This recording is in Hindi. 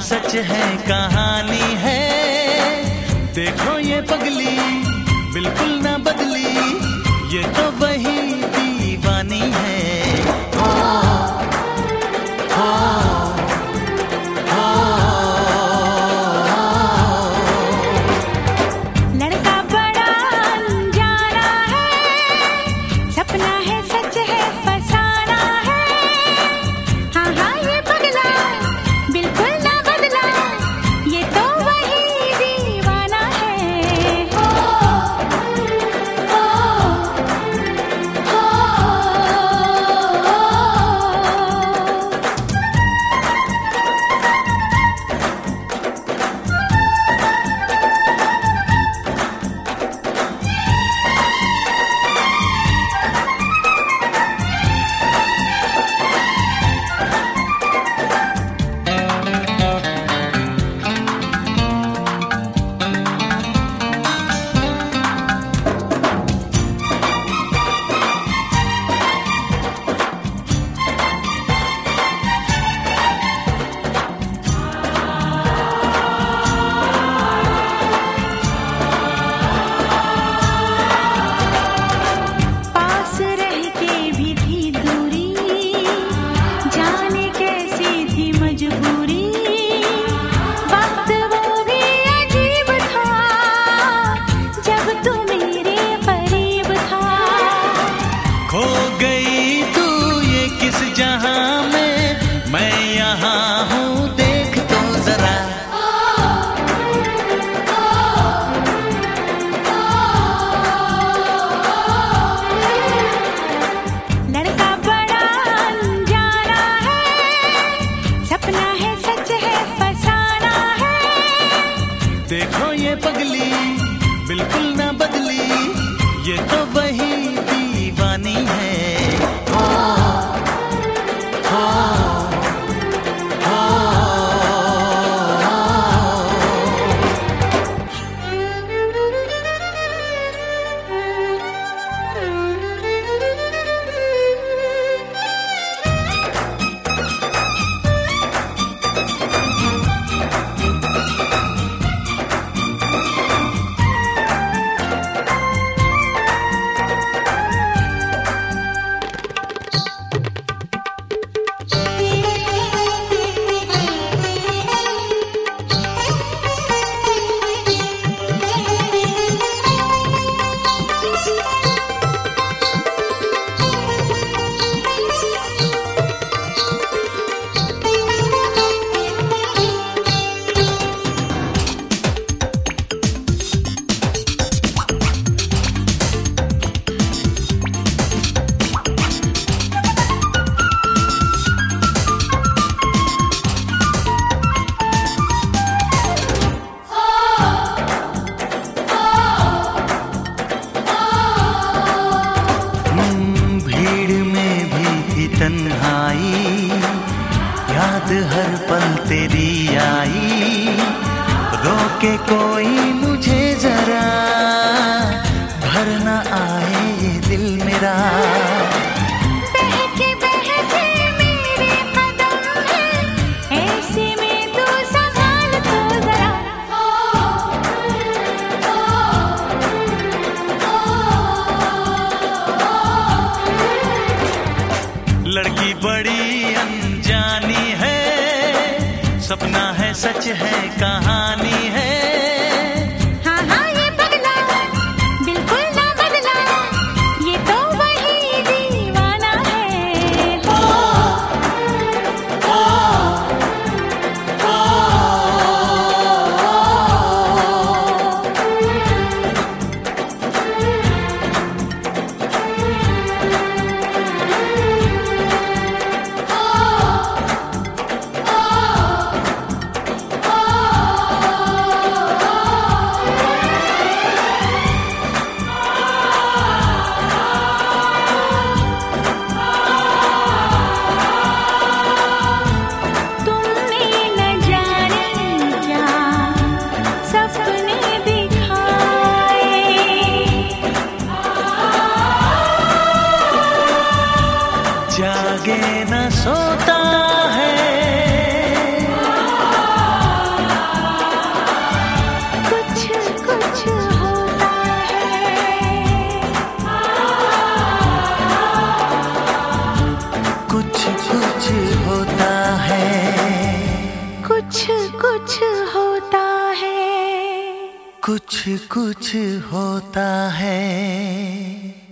सच है कहानी है। देखो ये पगली बिल्कुल ना बदली, ये तो वही दीवानी है। लड़का बड़ा अनजाना है, सपना है सच है फसाना है। हाँ हाँ ये पगला बिल्कुल ना बदला, ये तो वही दीवाना है। देखो ये पगली बिल्कुल ना बदली, ये तो वही दीवानी है। तन्हाई याद हर पल तेरी आई, रोके कोई मुझे जरा, भर न आए ये दिल मेरा। बहके बहके मेरे कदम हैं, ऐसे में तू संभाल तो जरा। लड़की बड़ी अनजानी है, सपना है सच है कहानी है। हाँ हाँ ये पगला बिल्कुल ना बदला, ये तो वही दीवाना है। कुछ कुछ होता है।